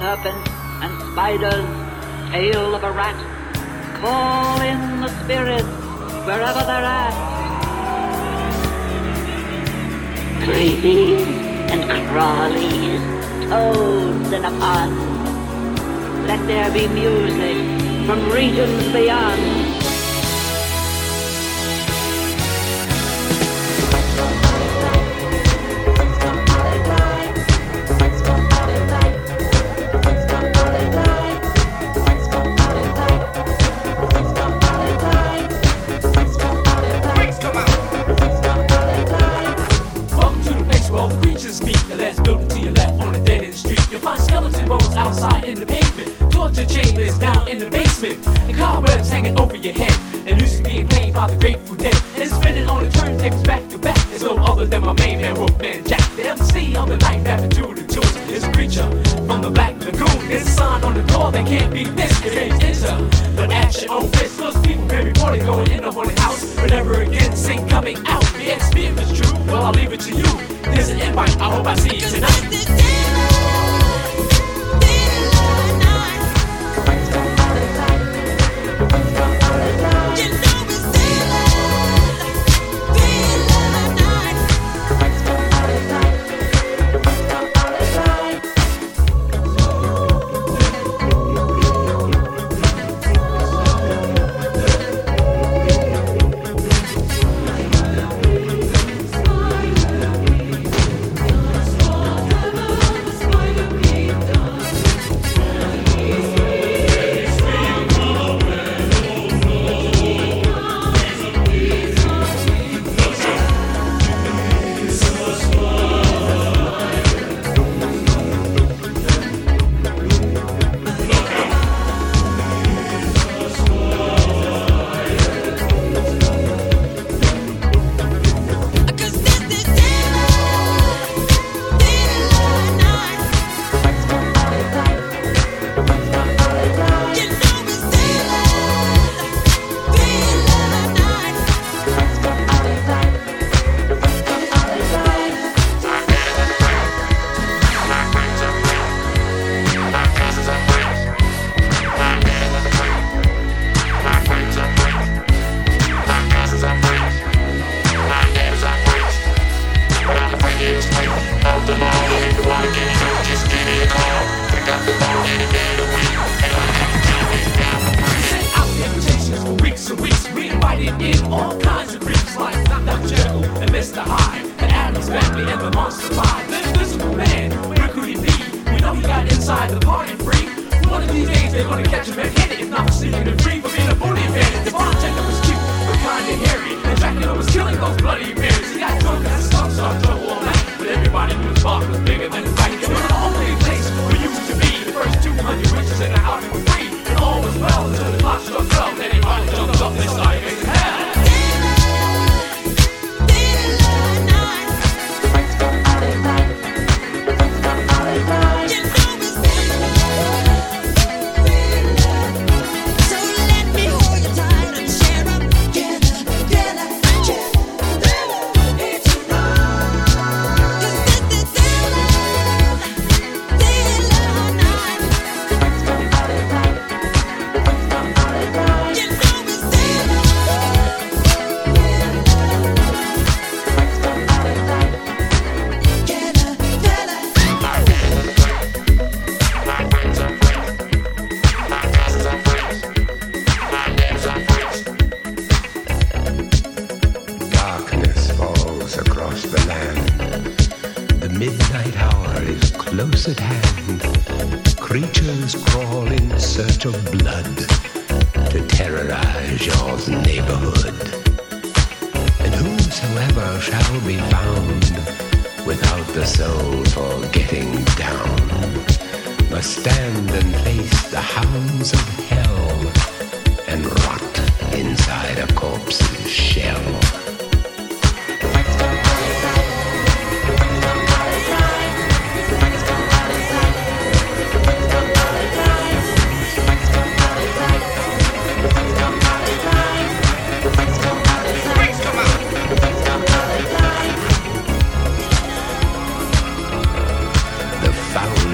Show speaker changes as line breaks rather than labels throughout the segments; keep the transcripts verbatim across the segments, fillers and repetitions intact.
serpent and spiders, tail of a rat. Call in the spirits wherever they're at. Creepies and crawlies, toads in a pond. Let there be music from regions beyond.
Outside in the pavement, torture chambers down in the basement, and cobwebs hanging over your head, and music being played by the Grateful Dead, and it's spinning on the turntables back to back. There's no other than my main man, Wolfman Jack. The M C of the night, rapping to the tunes, is a creature from the Black Lagoon. There's a sign on the door that can't be missed. It ain't enter, but at your own risk. Those people been reported going in the haunted house, but never again sing coming out. The experience is true, well I'll leave it to you. There's an invite, I hope I see you tonight.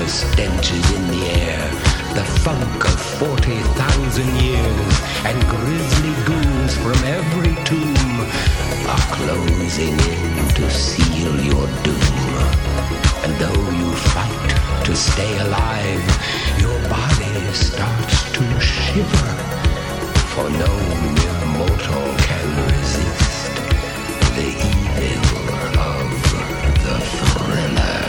stench is in the air, the funk of forty thousand years, and grisly goons from every tomb are closing in to seal your doom. And though you fight to stay alive, your body starts to shiver, for no mere mortal can resist the evil of the thriller.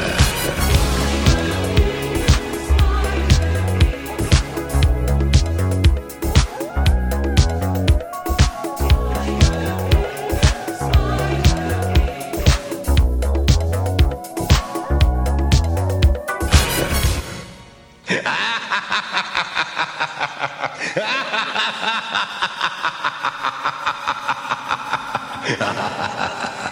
Ha ha ha ha ha!